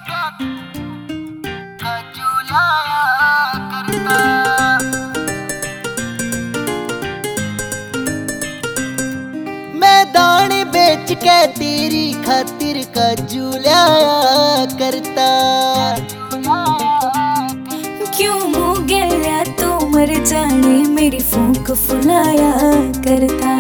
मैं दाने बेच के तेरी खातिर काजू लाया करता। क्यों मुँह गया तो मर जाने मेरी फूंक फुलाया करता।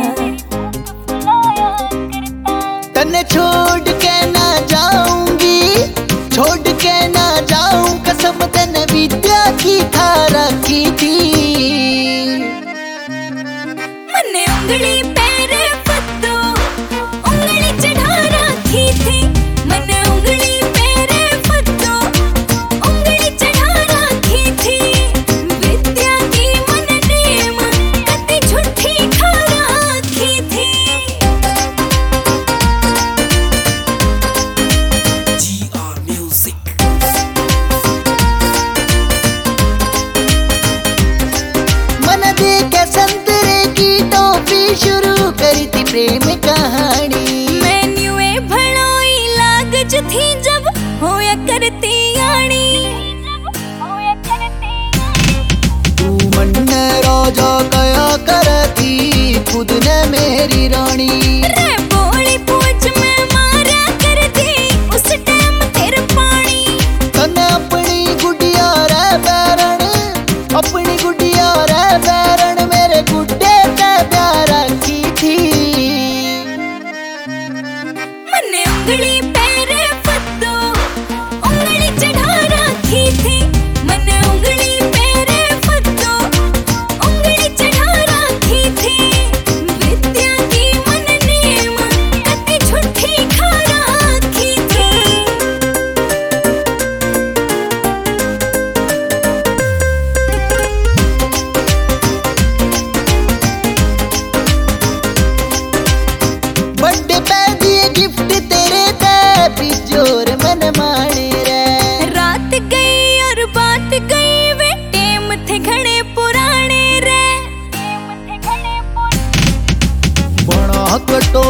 तन्ने छोड़ के ना जाऊंगी, छोड़ के ना जाऊं, कसम तन्ने विद्या की खा रखी थी। मन्ने उंगली पैरे फत्तो उंगली चढ़ा रखी थी। मन्ने उंगली पैरे फत्तो उंगली चढ़ा रखी थी। विद्या की मन नेम कति झूठी खा रखी थी। मन दे के संतरे की टोपी शुरू करी थी प्रेम कहानी। मैं न्यूए भड़ोई लाग जो थी जब होया करती यानी। तू मन राजा कया करती, खुद ने मेरी रानी। रे बोली पूछ में मारा कर दी उस टाइम तेरे पानी। तने अपनी गुडिया रे बैरण, अपनी गुडिया रे बैरण मेरे गुड्डे ते प्यार रखी थी। मन्ने उंगली पैरे फत्तो उंगली चढ़ा रखी थी। मन्ने उंगली पैरे फत्तो उंगली चढ़ा रखी थी। विद्या की मन नेम कति झूठी खा रखी थी। बर्थडे पे दिए गिफ्ट तेरे ते बिजोर मन माने रे। रात गई और बात गई वे टेम थे घड़े पुराने रे। बड़ा कटो